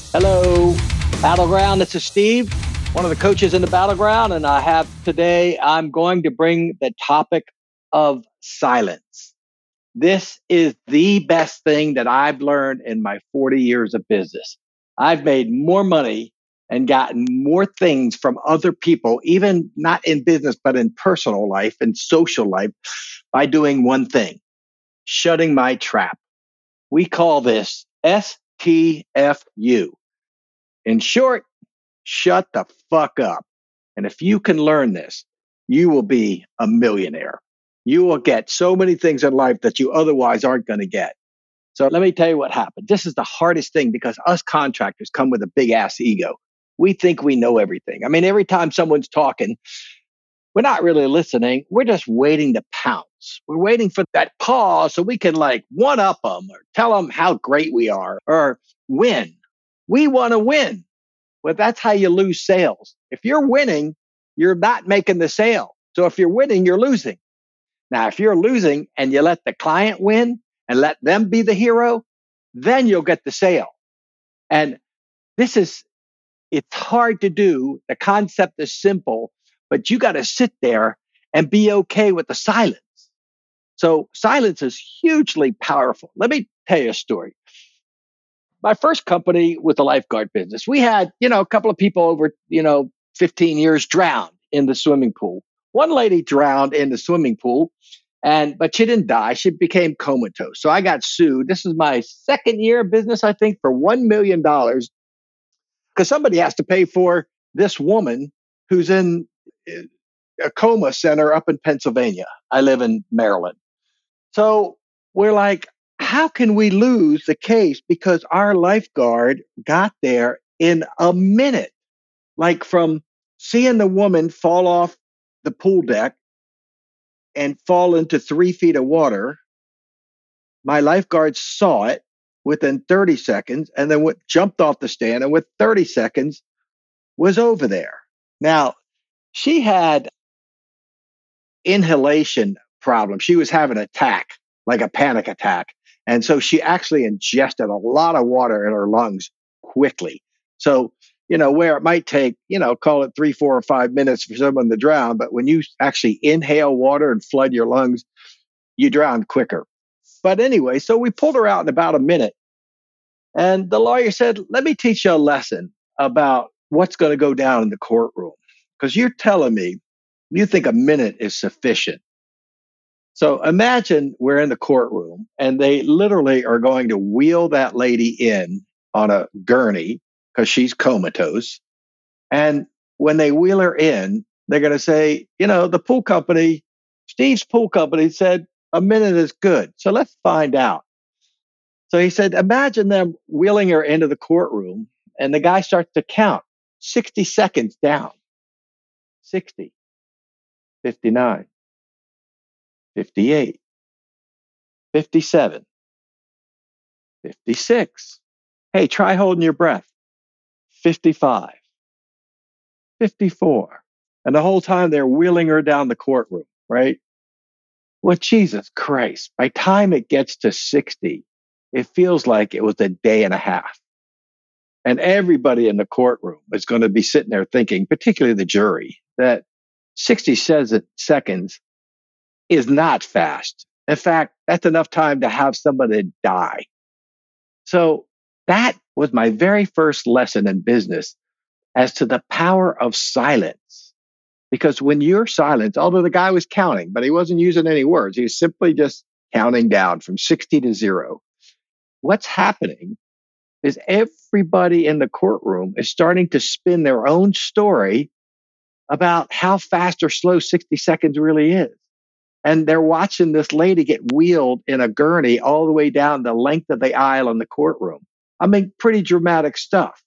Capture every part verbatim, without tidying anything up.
Hello, Battleground. This is Steve, one of the coaches in the Battleground. And I have today, I'm going to bring the topic of silence. This is the best thing that I've learned in my forty years of business. I've made more money and gotten more things from other people, even not in business, but in personal life and social life, by doing one thing: shutting my trap. We call this S T F U. In short, shut the fuck up. And if you can learn this, you will be a millionaire. You will get so many things in life that you otherwise aren't going to get. So let me tell you what happened. This is the hardest thing because us contractors come with a big ass ego. We think we know everything. I mean, every time someone's talking, we're not really listening. We're just waiting to pounce. We're waiting for that pause so we can like one up them or tell them how great we are or win. We want to win. Well, that's how you lose sales. If you're winning, you're not making the sale. So if you're winning, you're losing. Now, if you're losing and you let the client win and let them be the hero, then you'll get the sale. And this is, it's hard to do. The concept is simple, but you got to sit there and be okay with the silence. So silence is hugely powerful. Let me tell you a story. My first company was the lifeguard business. We had, you know, a couple of people over, you know, fifteen years drowned in the swimming pool. One lady drowned in the swimming pool, and but she didn't die. She became comatose. So I got sued. This is my second year of business, I think, for one million dollars because somebody has to pay for this woman who's in a coma center up in Pennsylvania. I live in Maryland. So we're like, how can we lose the case? Because our lifeguard got there in a minute, like from seeing the woman fall off the pool deck and fall into three feet of water. My lifeguard saw it within thirty seconds and then went, jumped off the stand and with thirty seconds was over there. Now, she had inhalation problems. She was having an attack, like a panic attack. And so she actually ingested a lot of water in her lungs quickly. So, you know, where it might take, you know, call it three, four, or five minutes for someone to drown. But when you actually inhale water and flood your lungs, you drown quicker. But anyway, so we pulled her out in about a minute. And the lawyer said, let me teach you a lesson about what's going to go down in the courtroom. Because you're telling me you think a minute is sufficient. So imagine we're in the courtroom and they literally are going to wheel that lady in on a gurney because she's comatose. And when they wheel her in, they're going to say, you know, the pool company, Steve's pool company said a minute is good. So let's find out. So he said, imagine them wheeling her into the courtroom and the guy starts to count sixty seconds down. sixty, fifty-nine. fifty-eight, fifty-seven, fifty-six. Hey, try holding your breath. fifty-five, fifty-four. And the whole time they're wheeling her down the courtroom, right? Well, Jesus Christ, by the time it gets to sixty, it feels like it was a day and a half. And everybody in the courtroom is going to be sitting there thinking, particularly the jury, that sixty seconds is not fast. In fact, that's enough time to have somebody die. So that was my very first lesson in business as to the power of silence. Because when you're silent, although the guy was counting, but he wasn't using any words, he was simply just counting down from sixty to zero. What's happening is everybody in the courtroom is starting to spin their own story about how fast or slow sixty seconds really is. And they're watching this lady get wheeled in a gurney all the way down the length of the aisle in the courtroom. I mean, pretty dramatic stuff.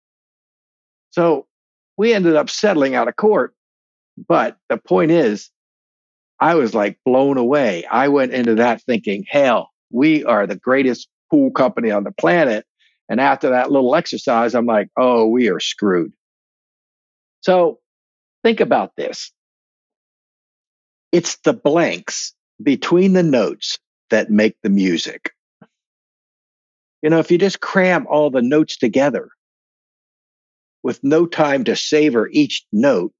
So we ended up settling out of court. But the point is, I was like blown away. I went into that thinking, hell, we are the greatest pool company on the planet. And after that little exercise, I'm like, oh, we are screwed. So think about this. It's the blanks between the notes that make the music. You know, if you just cram all the notes together, with no time to savor each note,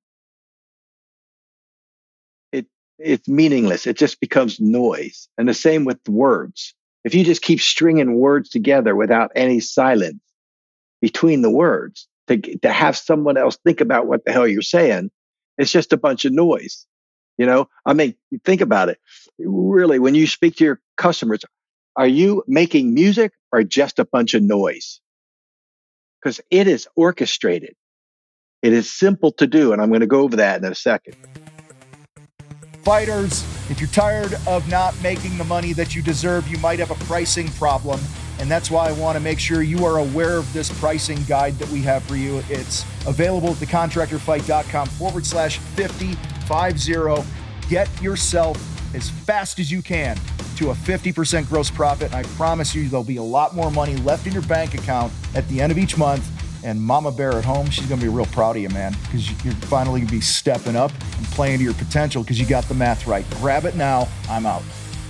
it it's meaningless. It just becomes noise. And the same with words. If you just keep stringing words together without any silence between the words to, to have someone else think about what the hell you're saying, it's just a bunch of noise. You know, I mean, think about it. Really, when you speak to your customers, are you making music or just a bunch of noise? Because it is orchestrated. It is simple to do. And I'm going to go over that in a second. Fighters, if you're tired of not making the money that you deserve, you might have a pricing problem. And that's why I want to make sure you are aware of this pricing guide that we have for you. It's available at thecontractorfight.com forward slash 50, 50. Get yourself as fast as you can to a fifty percent gross profit. And I promise you, there'll be a lot more money left in your bank account at the end of each month. And Mama Bear at home, she's going to be real proud of you, man, because you're finally going to be stepping up and playing to your potential because you got the math right. Grab it now. I'm out.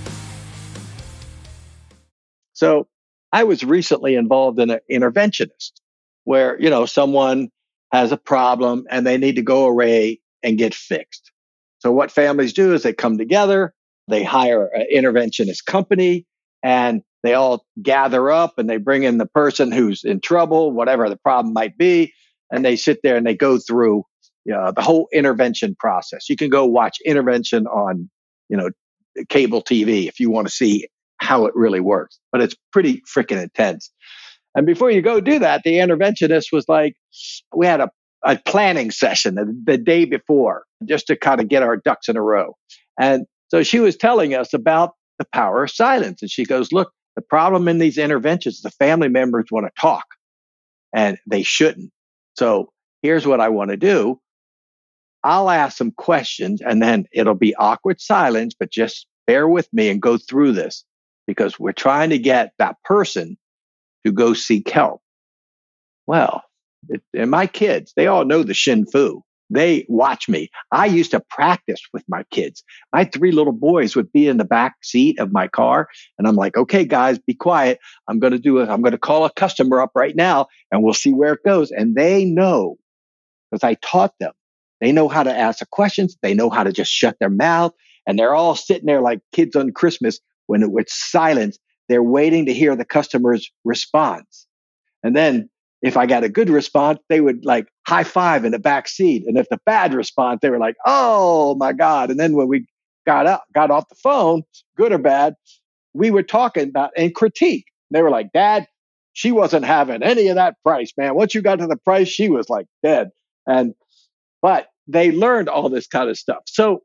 So I was recently involved in an interventionist where, you know, someone has a problem and they need to go away and get fixed. So what families do is they come together, they hire an interventionist company, and they all gather up and they bring in the person who's in trouble, whatever the problem might be. And they sit there and they go through you know, the whole intervention process. You can go watch intervention on, you know, cable T V if you want to see how it really works, but it's pretty freaking intense. And before you go do that, the interventionist was like, we had a, a planning session the, the day before just to kind of get our ducks in a row. And so she was telling us about the power of silence. And she goes, look, the problem in these interventions, the family members want to talk and they shouldn't. So here's what I want to do. I'll ask some questions and then it'll be awkward silence, but just bear with me and go through this because we're trying to get that person to go seek help. Well, it, and my kids, they all know the Shin Fu. They watch me. I used to practice with my kids. My three little boys would be in the back seat of my car. And I'm like, okay, guys, be quiet. I'm going to do it. I'm going to call a customer up right now and we'll see where it goes. And they know because I taught them. They know how to ask the questions. They know how to just shut their mouth. And they're all sitting there like kids on Christmas when it was silence. They're waiting to hear the customer's response. And then if I got a good response, they would like high five in the back seat. And if the bad response, they were like, oh my God. And then when we got up, got off the phone, good or bad, we were talking about and critique. They were like, Dad, she wasn't having any of that price, man. Once you got to the price, she was like dead. And, but they learned all this kind of stuff. So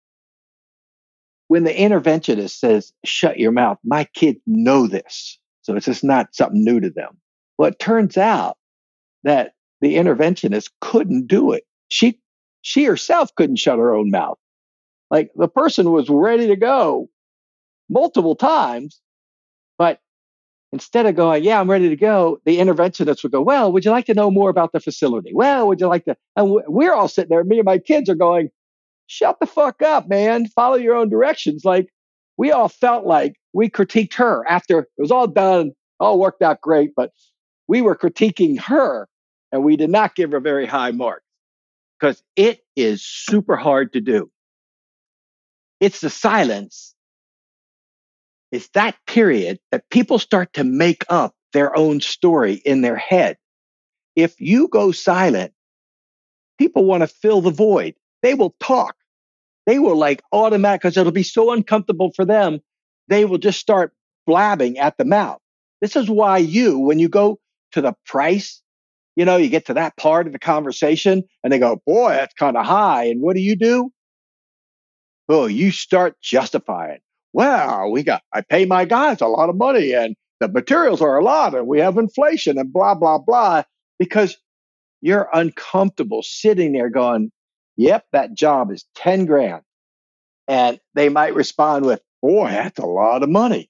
when the interventionist says, shut your mouth, my kids know this. So it's just not something new to them. Well, it turns out that the interventionist couldn't do it. She, she herself couldn't shut her own mouth. Like the person was ready to go multiple times, but instead of going, yeah, I'm ready to go, the interventionist would go, well, would you like to know more about the facility? Well, would you like to? And we're all sitting there, me and my kids are going, shut the fuck up, man. Follow your own directions. Like we all felt like we critiqued her after it was all done, all worked out great, but we were critiquing her and we did not give her very high marks because it is super hard to do. It's the silence. It's that period that people start to make up their own story in their head. If you go silent, people want to fill the void. They will talk. They will like automatic because it'll be so uncomfortable for them. They will just start blabbing at the mouth. This is why you, when you go to the price, you know, you get to that part of the conversation and they go, boy, that's kind of high. And what do you do? Oh, you start justifying. Well, we got, I pay my guys a lot of money and the materials are a lot and we have inflation and blah, blah, blah, because you're uncomfortable sitting there going, yep, that job is ten grand. And they might respond with, boy, that's a lot of money.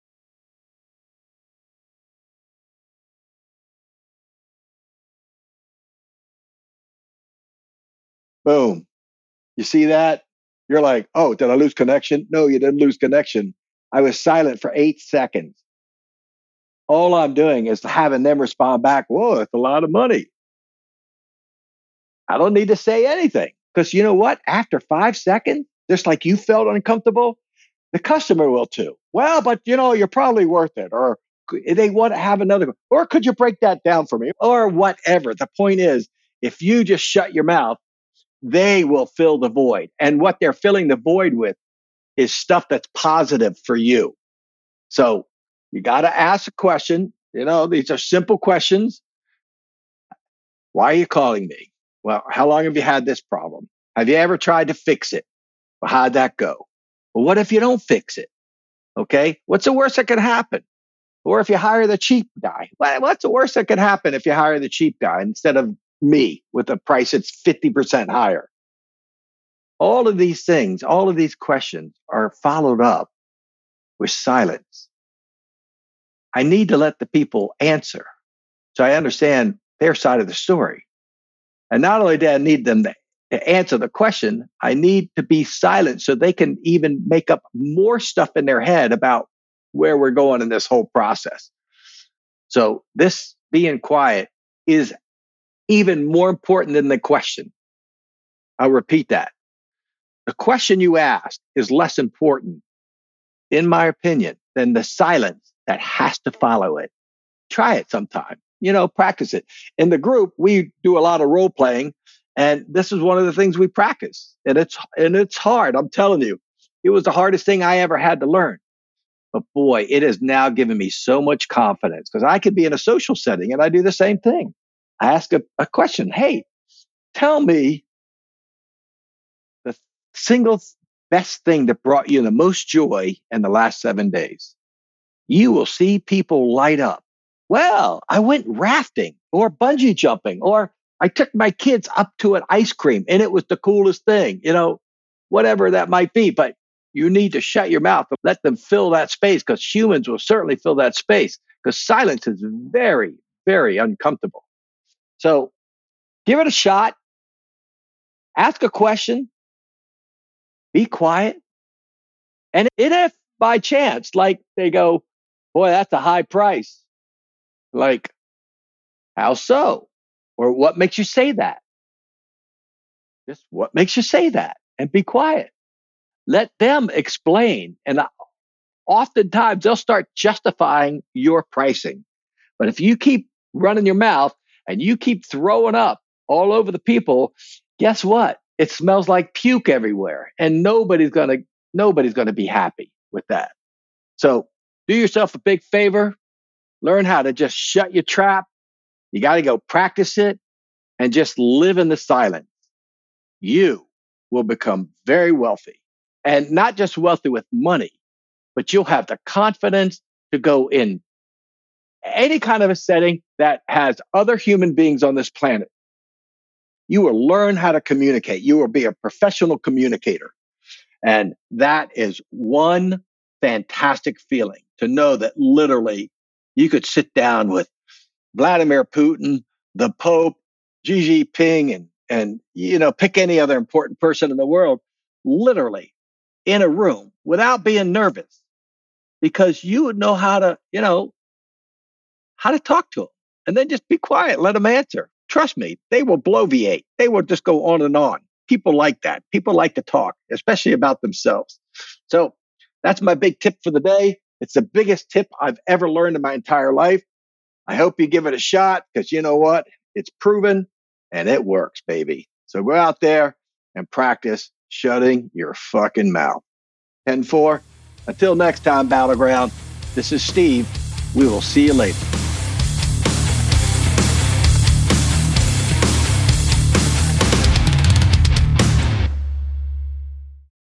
Boom. You see that? You're like, oh, did I lose connection? No, you didn't lose connection. I was silent for eight seconds. All I'm doing is having them respond back, whoa, that's a lot of money. I don't need to say anything because you know what? After five seconds, just like you felt uncomfortable, the customer will too. Well, but you know, you're probably worth it, or they want to have another, or could you break that down for me, or whatever. The point is, if you just shut your mouth, they will fill the void. And what they're filling the void with is stuff that's positive for you. So you got to ask a question. You know, these are simple questions. Why are you calling me? Well, how long have you had this problem? Have you ever tried to fix it? Well, how'd that go? Well, what if you don't fix it? Okay. What's the worst that could happen? Or if you hire the cheap guy, what's the worst that could happen if you hire the cheap guy instead of me with a price that's fifty percent higher? All of these things, all of these questions are followed up with silence. I need to let the people answer so I understand their side of the story. And not only do I need them to to answer the question, I need to be silent so they can even make up more stuff in their head about where we're going in this whole process. So this being quiet is even more important than the question. I'll repeat that. The question you asked is less important, in my opinion, than the silence that has to follow it. Try it sometime. You know, practice it. In the group, we do a lot of role playing. And this is one of the things we practice. And it's and it's hard. I'm telling you, it was the hardest thing I ever had to learn. But boy, it has now given me so much confidence because I could be in a social setting and I do the same thing. I ask a, a question. Hey, tell me the single best thing that brought you the most joy in the last seven days. You will see people light up. Well, I went rafting or bungee jumping, or I took my kids up to an ice cream and it was the coolest thing, you know, whatever that might be. But you need to shut your mouth and let them fill that space because humans will certainly fill that space because silence is very, very uncomfortable. So give it a shot. Ask a question. Be quiet. And if by chance, like they go, boy, that's a high price. Like, how so? Or what makes you say that? Just what makes you say that? And be quiet. Let them explain. And oftentimes they'll start justifying your pricing. But if you keep running your mouth and you keep throwing up all over the people, guess what? It smells like puke everywhere. And nobody's gonna, nobody's gonna be happy with that. So do yourself a big favor. Learn how to just shut your trap. You got to go practice it and just live in the silence. You will become very wealthy, and not just wealthy with money, but you'll have the confidence to go in any kind of a setting that has other human beings on this planet. You will learn how to communicate. You will be a professional communicator. And that is one fantastic feeling to know that literally you could sit down with Vladimir Putin, the Pope, Xi Jinping, and, and, you know, pick any other important person in the world, literally in a room without being nervous, because you would know how to, you know, how to talk to them and then just be quiet, let them answer. Trust me, they will bloviate. They will just go on and on. People like that. People like to talk, especially about themselves. So that's my big tip for the day. It's the biggest tip I've ever learned in my entire life. I hope you give it a shot because you know what? It's proven and it works, baby. So go out there and practice shutting your fucking mouth. ten four. Until next time, Battleground, this is Steve. We will see you later.